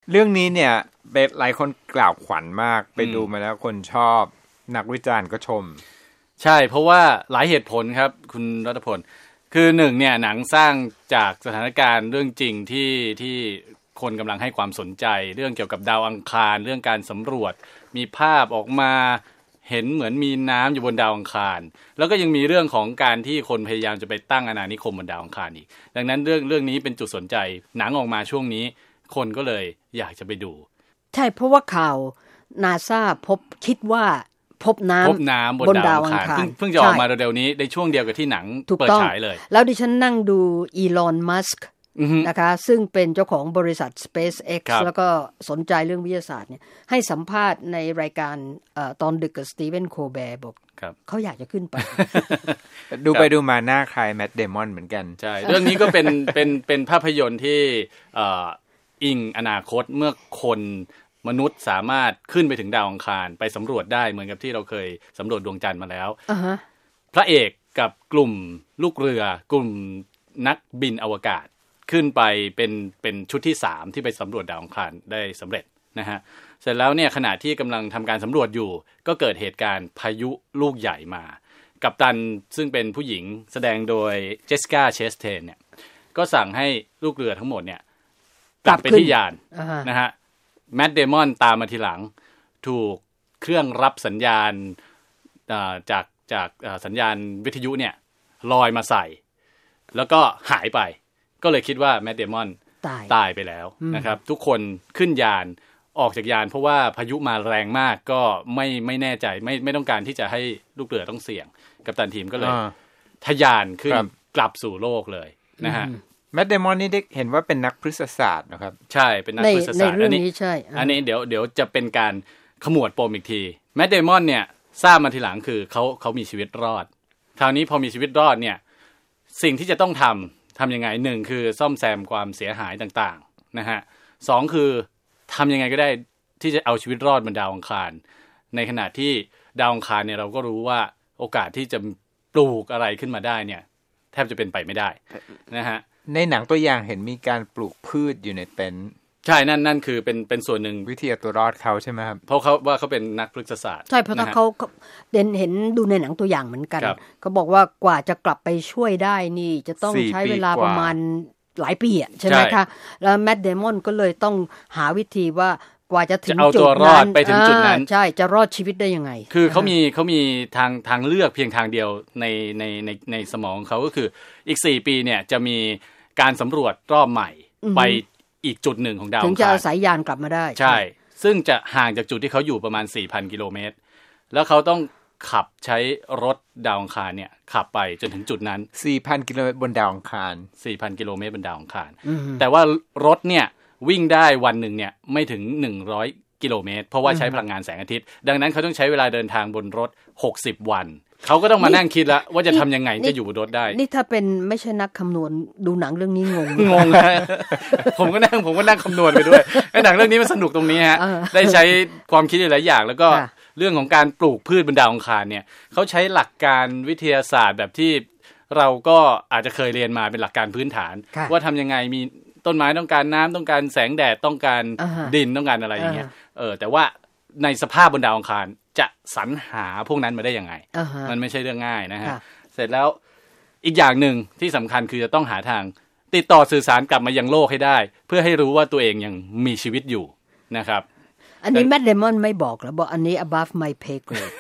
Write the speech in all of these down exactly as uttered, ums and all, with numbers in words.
เรื่องนี้เนี่ยเป็นหลายคนกล่าวขวัญมากไปดูมาแล้วคนชอบนักวิจารณ์ก็ชมใช่เพราะว่าหลายเหตุผลครับคุณรัตพลคือหนึ่งเนี่ยหนังสร้างจากสถานการณ์เรื่องจริงที่ที่คนกำลังให้ความสนใจเรื่องเกี่ยวกับดาวอังคารเรื่องการสำรวจมีภาพออกมาเห็นเหมือนมีน้ำอยู่บนดาวอังคารแล้วก็ยังมีเรื่องของการที่คนพยายามจะไปตั้งอาณานิคมบนดาวอังคารอีกดังนั้นเรื่องเรื่องนี้เป็นจุดสนใจหนังออกมาช่วงนี้คนก็เลยอยากจะไปดูใช่เพราะว่าข่าว NASA พบคิดว่าพบน้ำพบน้ำบนดาวอังคารเพิ่งจะออกมาเร็วๆนี้ในช่วงเดียวกับที่หนังเปิดฉายเลยแล้วดิฉันนั่งดูอีลอนมัสก์นะคะซึ่งเป็นเจ้าของบริษัท SpaceX แล้วก็สนใจเรื่องวิทยาศาสตร์เนี่ยให้สัมภาษณ์ในรายการตอนดึกกับสตีเวนโคแบร์บอกเขาอยากจะขึ้นไปดูไปดูมาหน้าคล้ายแมทเดมอนเหมือนกันใช่เรื่องนี้ก็เป็นเป็นเป็นภาพยนตร์ที่อิงอนาคตเมื่อคนมนุษย์สามารถขึ้นไปถึงดาวอังคารไปสำรวจได้เหมือนกับที่เราเคยสำรวจดวงจันทร์มาแล้ว uh-huh. พระเอกกับกลุ่มลูกเรือกลุ่มนักบินอวกาศขึ้นไปเป็นเป็นชุดที่สามที่ไปสำรวจดาวอังคารได้สำเร็จนะฮะเสร็จแล้วเนี่ยขณะที่กำลังทำการสำรวจอยู่ก็เกิดเหตุการณ์พายุลูกใหญ่มากัปตันซึ่งเป็นผู้หญิงแสดงโดยเจสสิก้าเชสเทนเนี่ยก็สั่งให้ลูกเรือทั้งหมดเนี่ยกลับไปที่ยาน uh-huh. นะฮะแมทเดมอนตามมาทีหลังถูกเครื่องรับสัญญาณจากจากสัญญาณวิทยุเนี่ยลอยมาใส่แล้วก็หายไปก็เลยคิดว่าแมทเดมอนตายตายไปแล้วนะครับทุกคนขึ้นยานออกจากยานเพราะว่าพายุมาแรงมากก็ไม่ไม่แน่ใจไม่ไม่ต้องการที่จะให้ลูกเรือต้องเสี่ยงกัปตันทีมก็เลยทะยานขึ้นกลับสู่โลกเลยนะฮะแมทเดมอนนี่ได้เห็นว่าเป็นนักพฤกษศาสตร์นะครับใช่เป็นนักพฤกษศาสตร์อันนี้ใช่อันนี้เดี๋ยวเดี๋ยวจะเป็นการขมวดปมอีกทีแมทเดมอนเนี่ยทราบมาทีหลังคือเขาเขามีชีวิตรอดคราวนี้พอมีชีวิตรอดเนี่ยสิ่งที่จะต้องทำทำยังไงหนึ่งคือซ่อมแซมความเสียหายต่างๆนะฮะสองคือทำยังไงก็ได้ที่จะเอาชีวิตรอดบนดาวอังคารในขณะที่ดาวอังคารเนี่ยเราก็รู้ว่าโอกาสที่จะปลูกอะไรขึ้นมาได้เนี่ยแทบจะเป็นไปไม่ได้นะฮะในหนังตัวอย่างเห็นมีการปลูกพืชอยู่ในเต็นท์ใช่นั่นนั่นคือเป็นเป็นส่วนหนึ่งวิธีเอาตัวรอดเขาใช่ไหมครับเพราะเขาว่าเขาเป็นนักพฤกษศาสตร์ใช่เพราะเขาเด่นเห็นดูในหนังตัวอย่างเหมือนกันเขาบอกว่ากว่าจะกลับไปช่วยได้นี่จะต้องใช้เวลาประมาณหลายปีใช่ไหมคะแล้วแมทเดมอนก็เลยต้องหาวิธีว่ากว่าจะถึงจุดนั้นไปถึงจุดนั้นใช่จะรอดชีวิตได้ยังไงคือเขามีเขามีทางทางเลือกเพียงทางเดียวในในในในสมองเขาก็คืออีกสี่ปีเนี่ยจะมีการสำรวจรอบใหม่ไปอีกจุดหนึ่งของดาวอังคารถึงจะอาศัยยานกลับมาได้ใช่ซึ่งจะห่างจากจุดที่เขาอยู่ประมาณ สี่พัน กิโลเมตรแล้วเขาต้องขับใช้รถดาวอังคารเนี่ยขับไปจนถึงจุดนั้นสี่พัน กิโลเมตรบนดาวอังคารสี่พัน กิโลเมตรบนดาวอังคารแต่ว่ารถเนี่ยวิ่งได้วันหนึ่งเนี่ยไม่ถึงหนึ่งร้อยกิโลเมตรเพราะว่าใช้พลังงานแสงอาทิตย์ดังนั้นเขาต้องใช้เวลาเดินทางบนรถหกสิบวันเขาก็ต้องมานั่งคิดแล้วว่าจะทำยังไงจะอยู่บนรถได้นี่ถ้าเป็นไม่ใช่นักคำนวณดูหนังเรื่องนี้งงงงนะผมก็นั่งผมก็นั่งคำนวณไปด้วยหนังเรื่องนี้มันสนุกตรงนี้ฮะได้ใช้ความคิดหลายอย่างแล้วก็เรื่องของการปลูกพืชบนดาวอังคารเนี่ยเขาใช้หลักการวิทยาศาสตร์แบบที่เราก็อาจจะเคยเรียนมาเป็นหลักการพื้นฐานว่าทำยังไงมีต้นไม้ต้องการน้ำต้องการแสงแดดต้องการดินต้องการอะไรอย่างเงี้ยเออแต่ว่าในสภาพบนดาวอังคารจะสรรหาพวกนั้นมาได้ยังไง uh-huh. มันไม่ใช่เรื่องง่ายนะฮะ uh-huh. เสร็จแล้วอีกอย่างหนึ่งที่สำคัญคือจะต้องหาทางติดต่อสื่อสารกลับมายังโลกให้ได้เพื่อให้รู้ว่าตัวเองยังมีชีวิตอยู่นะครับอันนี้แมทเดมอนไม่บอกแล้วบอกอันนี้ above my pay grade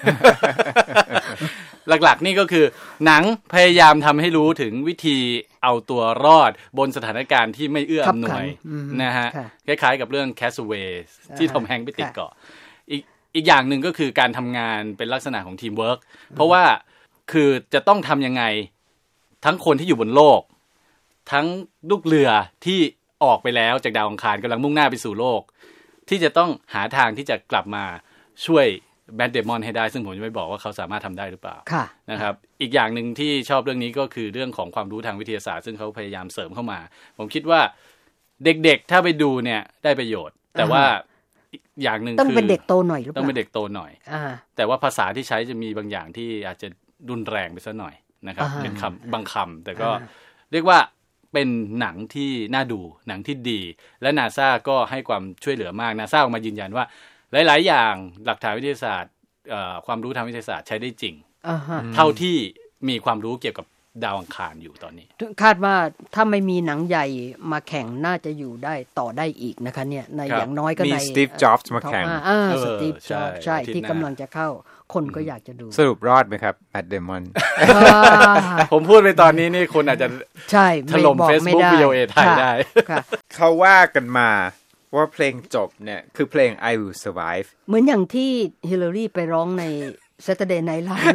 หลักๆนี่ก็คือหนังพยายามทำให้รู้ถึงวิธีเอาตัวรอดบนสถานการณ์ที่ไม่เอื้ออำนวยนะฮะคล้ายๆกับเรื่อง Castaway ที่ทอมแฮงค์ไปติดเกาะอีกอีกอย่างหนึ่งก็คือการทำงานเป็นลักษณะของทีมเวิร์คเพราะว่าคือจะต้องทำยังไงทั้งคนที่อยู่บนโลกทั้งลูกเรือที่ออกไปแล้วจากดาวอังคารกำลังมุ่งหน้าไปสู่โลกที่จะต้องหาทางที่จะกลับมาช่วยแมทเดมอนให้ได้ซึ่งผมจะไม่บอกว่าเขาสามารถทำได้หรือเปล่านะครับอีกอย่างหนึ่งที่ชอบเรื่องนี้ก็คือเรื่องของความรู้ทางวิทยาศาสตร์ซึ่งเขาพยายามเสริมเข้ามาผมคิดว่าเด็กๆถ้าไปดูเนี่ยได้ประโยชน์แต่ว่าอย่างหนึ่งคือต้องเป็นเด็กโตหน่อยหรือเปล่าต้องเป็นเด็กโตหน่อยแต่ว่าภาษาที่ใช้จะมีบางอย่างที่อาจจะรุนแรงไปซะหน่อยนะครับเป็นคำบางคำแต่ก็เรียกว่าเป็นหนังที่น่าดูหนังที่ดีและ NASA ก็ให้ความช่วยเหลือมาก NASA ออกมายืนยันว่าหลายๆอย่างหลักฐานวิทยาศาสตร์ความรู้ทางวิทยาศาสตร์ใช้ได้จริง uh-huh. เท่าที่มีความรู้เกี่ยวกับดาวอังคารอยู่ตอนนี้คาดว่าถ้าไม่มีหนังใหญ่มาแข่งน่าจะอยู่ได้ต่อได้อีกนะคะเนี่ยในอย่างน้อยก็ในมีสตีฟจ็อบส์มาแข่งอ่าสตีฟจ็อบส์ใช่ที่กำลังจะเข้าคนก็อยากจะดูสรุปรอดไหมครับแมทเดมอนผมพูดไปตอนนี้นี่คนอาจจะใช่ถล่ม Facebook วี โอ เอ ไทยได้เขาว่ากันมาว่าเพลงจบเนี่ยคือเพลง I Will Survive เหมือนอย่างที่ฮิลลารีไปร้องใน Saturday Night Live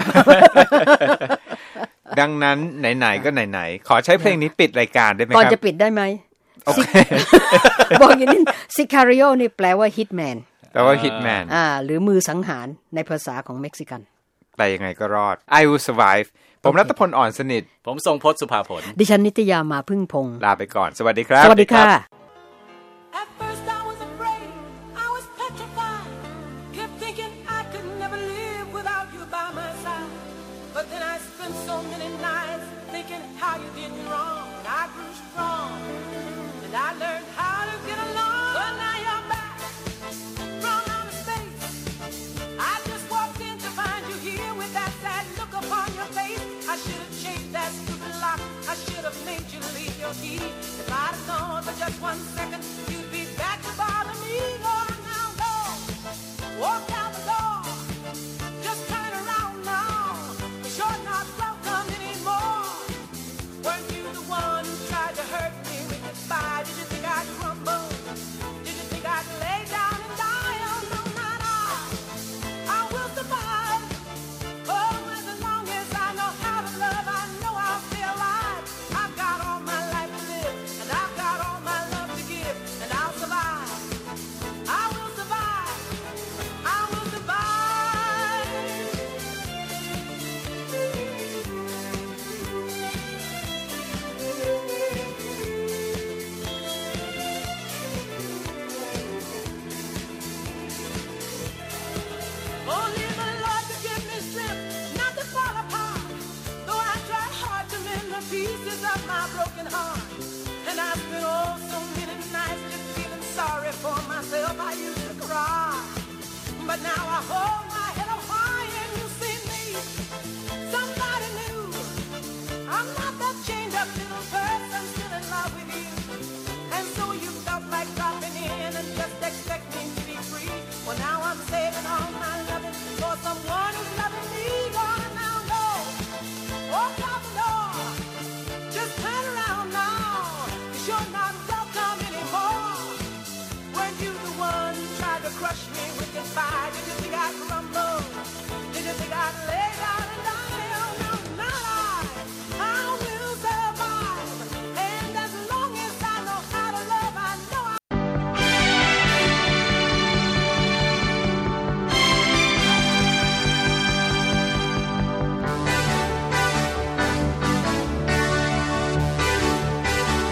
ดังนั้นไหนๆก็ไหนๆขอใช้เพลงนี้ปิดรายการได้ไหมครับก่อนจะปิดได้ไหมโอเคบอกอย่างนี้ Sicario นี่แปลว่า Hitman แปลว่า Hitman อ่าหรือมือสังหารในภาษาของเม็กซิกันแต่ยังไงก็รอด I Will Survive ผมรัตพลอ่อนสนิทผมทรงพจน์สุภาผลดิฉันนิตยามาพึ่งพงษ์ลาไปก่อนสวัสดีครับสวัสดีค่ะ If I'd have known for just one second you'd be back to bother me, go on now, go. Walk out the door, just turn around now. You're not welcome anymore. Weren't you the one who tried to hurt me with goodbye? Did you think I'd crumble? Did you think I'd lay down and die? Oh no, not I. I will survive. Oh, as long as I know how to love, I know I'll stay alive. I've got all my life to live, and I've got all my love to give, and I'll survive. I will survive. I will survive. Only the Lord to give me strength not to fall apart. Though I try hard to mend the pieces of my broken heart. And I've spent oh so many nights just feeling sorry for myself. I used to cry, but now I hold my head up high and you see me. Somebody new. I'm not that chained up little person still in love with you. And so you felt like dropping in and just expecting to be free. Well now I'm saving all my loving for someone who's loving me. Gonna now go. Walk out the door. Just turn around now. You're not welcome anymore. Weren't you the one who tried to crush me with goodbye?